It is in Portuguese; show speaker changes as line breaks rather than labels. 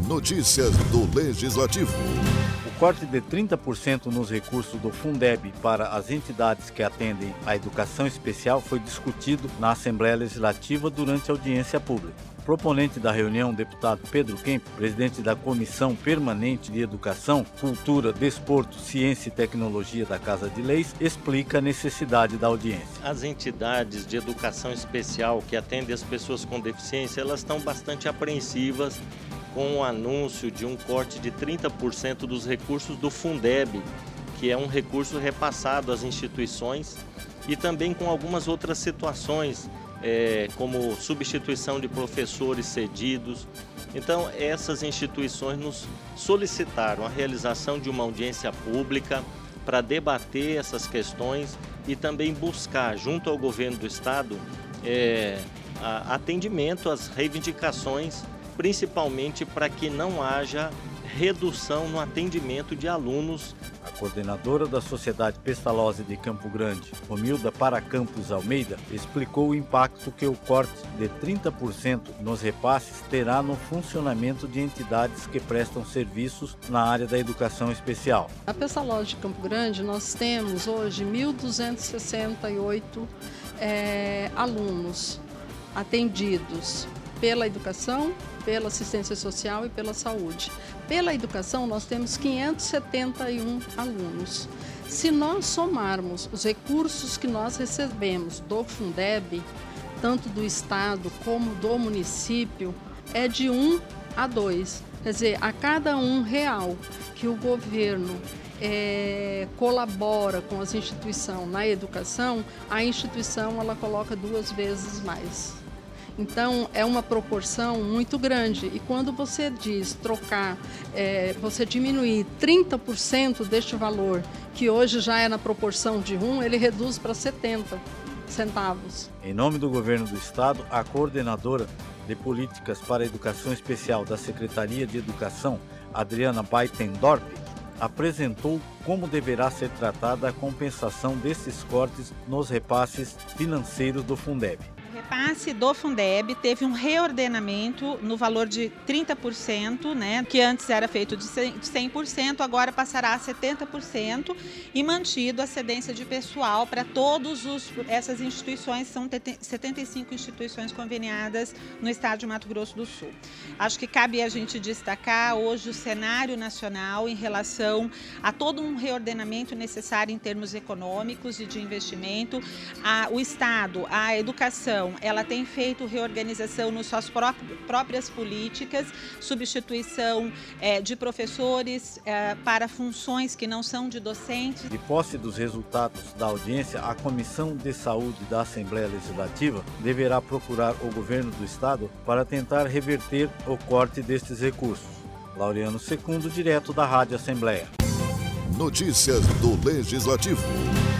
Notícias do Legislativo.
O corte de 30% nos recursos do Fundeb para as entidades que atendem à educação especial foi discutido na Assembleia Legislativa durante a audiência pública. Proponente da reunião, deputado Pedro Kemp, presidente da Comissão Permanente de Educação, Cultura, Desporto, Ciência e Tecnologia da Casa de Leis, explica a necessidade da audiência.
As entidades de educação especial que atendem as pessoas com deficiência, elas estão bastante apreensivas com o anúncio de um corte de 30% dos recursos do Fundeb, que é um recurso repassado às instituições, e também com algumas outras situações, como substituição de professores cedidos. Então, essas instituições nos solicitaram a realização de uma audiência pública para debater essas questões e também buscar, junto ao governo do Estado, atendimento às reivindicações, principalmente para que não haja redução no atendimento de alunos.
A coordenadora da Sociedade Pestalozzi de Campo Grande, Romilda Paracampos Almeida, explicou o impacto que o corte de 30% nos repasses terá no funcionamento de entidades que prestam serviços na área da educação especial.
A Pestalozzi de Campo Grande, nós temos hoje 1.268 alunos atendidos pela educação, pela assistência social e pela saúde. Pela educação, nós temos 571 alunos. Se nós somarmos os recursos que nós recebemos do Fundeb, tanto do Estado como do município, é de 1 a 2. Quer dizer, a cada R$1 que o governo colabora com as instituições na educação, a instituição ela coloca 2 vezes mais. Então, é uma proporção muito grande. E quando você diz trocar, você diminuir 30% deste valor, que hoje já é na proporção de 1, ele reduz para 70 centavos.
Em nome do governo do Estado, a coordenadora de políticas para a educação especial da Secretaria de Educação, Adriana Baitendorp, apresentou como deverá ser tratada a compensação desses cortes nos repasses financeiros do Fundeb.
O repasse do Fundeb teve um reordenamento no valor de 30%, que antes era feito de 100%, agora passará a 70% e mantido a cedência de pessoal para todas essas instituições, são 75 instituições conveniadas no estado de Mato Grosso do Sul. Acho que cabe a gente destacar hoje o cenário nacional em relação a todo um reordenamento necessário em termos econômicos e de investimento. O Estado, a educação, ela tem feito reorganização nas suas próprias políticas, substituição de professores para funções que não são de docentes.
De posse dos resultados da audiência, a Comissão de Saúde da Assembleia Legislativa deverá procurar o governo do Estado para tentar reverter o corte destes recursos. Laureano Secundo, direto da Rádio Assembleia.
Notícias do Legislativo.